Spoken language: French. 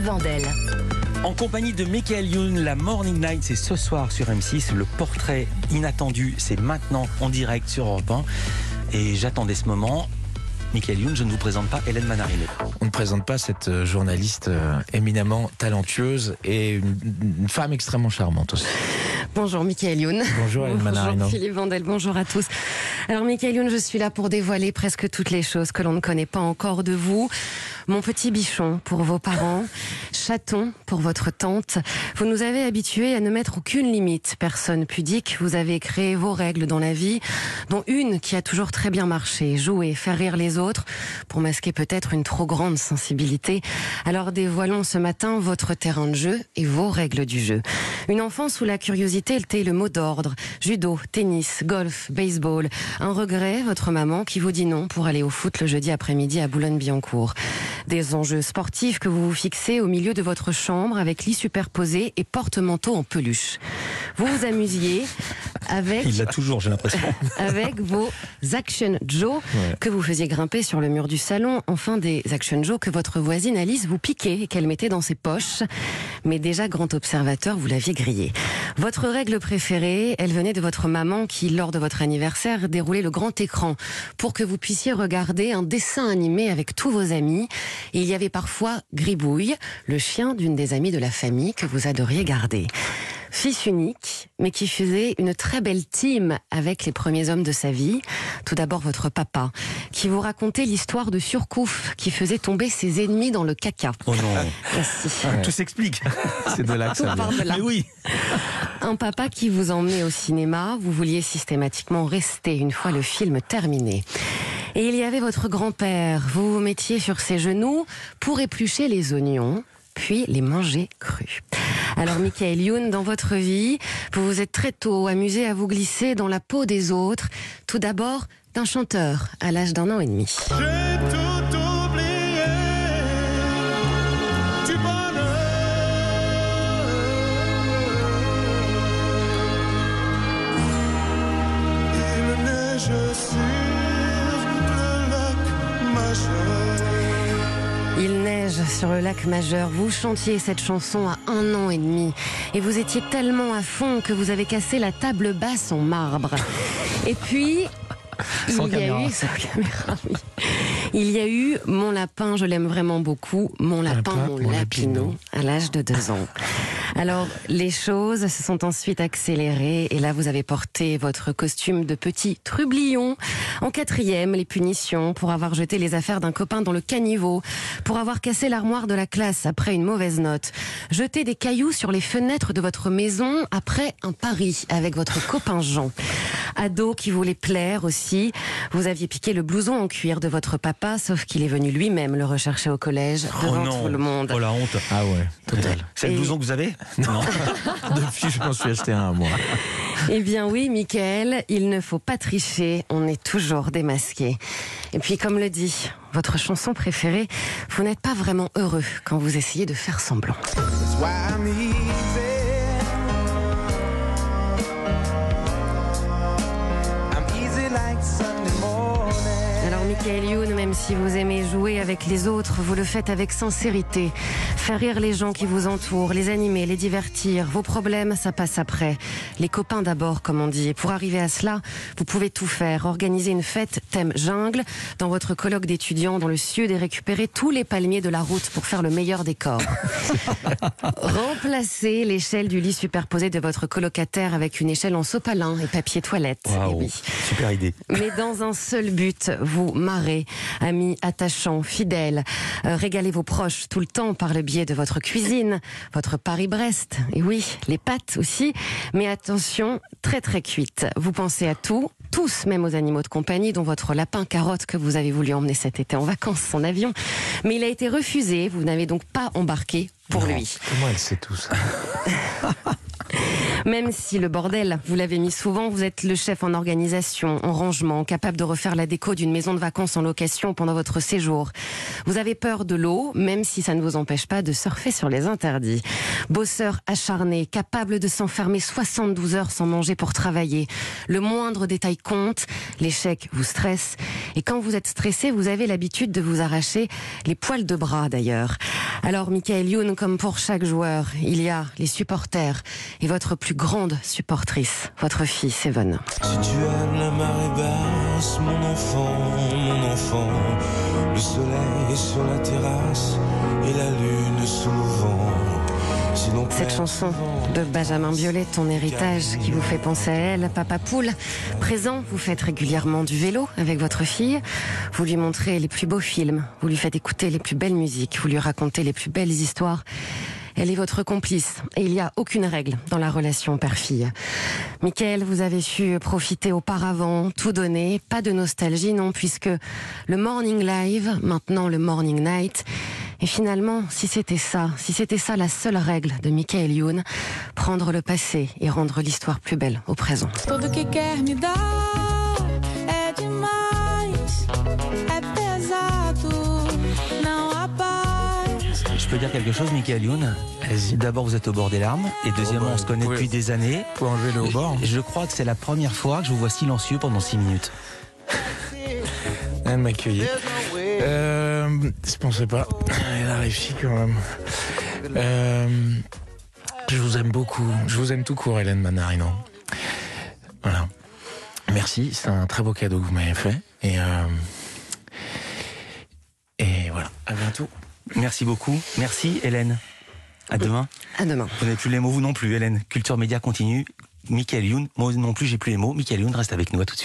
Vandel. En compagnie de Michael Youn, la Morning Night, c'est ce soir sur M6. Le portrait inattendu, c'est maintenant en direct sur Europe 1. Et j'attendais ce moment. Michael Youn, je ne vous présente pas Hélène Manarino. On ne présente pas cette journaliste éminemment talentueuse et une femme extrêmement charmante aussi. Bonjour Michael Youn. Bonjour Hélène Manarino. Bonjour Philippe Vandel, bonjour à tous. Alors Michael Youn, je suis là pour dévoiler presque toutes les choses que l'on ne connaît pas encore de vous. Mon petit bichon pour vos parents, chaton pour votre tante. Vous nous avez habitués à ne mettre aucune limite. Personne pudique, vous avez créé vos règles dans la vie, dont une qui a toujours très bien marché, jouer, faire rire les autres, pour masquer peut-être une trop grande sensibilité. Alors dévoilons ce matin votre terrain de jeu et vos règles du jeu. Une enfance où la curiosité était le mot d'ordre. Judo, tennis, golf, baseball. Un regret, votre maman qui vous dit non pour aller au foot le jeudi après-midi à Boulogne-Billancourt. Des enjeux sportifs que vous vous fixez au milieu de votre chambre avec lit superposé et porte-manteau en peluche. Vous vous amusiez avec... Il l'a toujours, j'ai l'impression. Avec vos Action Joe que vous faisiez grimper sur le mur du salon. Enfin, des Action Joe que votre voisine Alice vous piquait et qu'elle mettait dans ses poches. Mais déjà, grand observateur, vous l'aviez grillé. Votre règle préférée, elle venait de votre maman qui, lors de votre anniversaire, déroulait le grand écran pour que vous puissiez regarder un dessin animé avec tous vos amis. Et il y avait parfois Gribouille, le chien d'une des amies de la famille que vous adoriez garder. Fils unique, mais qui faisait une très belle team avec les premiers hommes de sa vie. Tout d'abord votre papa, qui vous racontait l'histoire de Surcouf, qui faisait tomber ses ennemis dans le caca. Oh non. Merci. Tout s'explique. C'est de là que Tout ça part vient. de là. Mais oui. Un papa qui vous emmenait au cinéma, vous vouliez systématiquement rester une fois le film terminé. Et il y avait votre grand-père, vous vous mettiez sur ses genoux pour éplucher les oignons, puis les manger crus. Alors Michael Youn, dans votre vie, vous vous êtes très tôt amusé à vous glisser dans la peau des autres, tout d'abord d'un chanteur à l'âge d'1 an et demi. J'ai tout oublié du bonheur. Il neige sur le lac majeur. Il neige sur le lac Majeur. Vous chantiez cette chanson à 1 an et demi. Et vous étiez tellement à fond que vous avez cassé la table basse en marbre. Et puis... Sans caméra. Oui. Il y a eu Mon lapin, je l'aime vraiment beaucoup, Mon lapin, mon lapino, à l'âge de 2 ans. Alors, les choses se sont ensuite accélérées et là, vous avez porté votre costume de petit trublion. En 4e, les punitions pour avoir jeté les affaires d'un copain dans le caniveau, pour avoir cassé l'armoire de la classe après une mauvaise note, jeté des cailloux sur les fenêtres de votre maison après un pari avec votre copain Jean. Ado qui voulait plaire aussi, vous aviez piqué le blouson en cuir de votre papa, sauf qu'il est venu lui-même le rechercher au collège devant tout le monde. Oh la honte. Ah ouais, total. C'est le blouson que vous avez? Non. Depuis, je m'en suis acheté un, moi. Eh bien oui, Michael, il ne faut pas tricher, on est toujours démasqué. Et puis comme le dit votre chanson préférée, vous n'êtes pas vraiment heureux quand vous essayez de faire semblant. That's why I'm easy. I'm easy like Sunday morning. Alors Michael Youn, même si vous aimez jouer avec les autres, vous le faites avec sincérité. Faire rire les gens qui vous entourent, les animer, les divertir. Vos problèmes, ça passe après. Les copains d'abord, comme on dit. Et pour arriver à cela, vous pouvez tout faire. Organiser une fête thème jungle dans votre colloque d'étudiants dans le sud et récupérer tous les palmiers de la route pour faire le meilleur décor. Remplacer l'échelle du lit superposé de votre colocataire avec une échelle en sopalin et papier toilette. Waouh. Eh oui. Super idée. Mais dans un seul but, vous marrer, amis attachants, fidèles, régaler vos proches tout le temps par le biais de votre cuisine, votre Paris-Brest, et oui, les pâtes aussi, mais attention, très très cuites. Vous pensez à tout, tous, même aux animaux de compagnie, dont votre lapin carotte que vous avez voulu emmener cet été en vacances en avion, mais il a été refusé, vous n'avez donc pas embarqué pour lui. Comment elle sait tout ça? Même si le bordel, vous l'avez mis souvent, vous êtes le chef en organisation, en rangement, capable de refaire la déco d'une maison de vacances en location pendant votre séjour. Vous avez peur de l'eau, même si ça ne vous empêche pas de surfer sur les interdits. Bosseur acharné, capable de s'enfermer 72 heures sans manger pour travailler. Le moindre détail compte, l'échec vous stresse. Et quand vous êtes stressé, vous avez l'habitude de vous arracher les poils de bras d'ailleurs. Alors Michael Youn, comme pour chaque joueur, il y a les supporters et votre plus grande supportrice, votre fille Seven. Si tu aimes la marée basse, mon enfant, le soleil est sur la terrasse et la lune sous le vent. Cette chanson de Benjamin Biolay, ton héritage, qui vous fait penser à elle, Papa Poule. Présent, vous faites régulièrement du vélo avec votre fille. Vous lui montrez les plus beaux films, vous lui faites écouter les plus belles musiques, vous lui racontez les plus belles histoires. Elle est votre complice et il n'y a aucune règle dans la relation père-fille. Mickaël, vous avez su profiter auparavant, tout donner, pas de nostalgie non, puisque le Morning Live, maintenant le Morning Night. Et finalement, si c'était ça la seule règle de Michael Youn, prendre le passé et rendre l'histoire plus belle au présent. Tudo que quer me dar é demais, é pesado, não há paz. Je peux dire quelque chose, Michael Youn? D'abord, vous êtes au bord des larmes. Et deuxièmement, on se connaît depuis des années. Faut enlever le haut-bord. Je crois que c'est la première fois que je vous vois silencieux pendant 6 minutes. Elle m'accueillait. Je pensais pas. Elle a réussi quand même. Je vous aime beaucoup. Je vous aime tout court, Hélène Manarino. Voilà. Merci, c'est un très beau cadeau que vous m'avez fait. Et voilà, à bientôt. Merci beaucoup. Merci, Hélène. À demain. À demain. Vous n'avez plus les mots, vous non plus, Hélène. Culture Média continue. Michael Youn, moi non plus, j'ai plus les mots. Michael Youn reste avec nous. À tout de suite.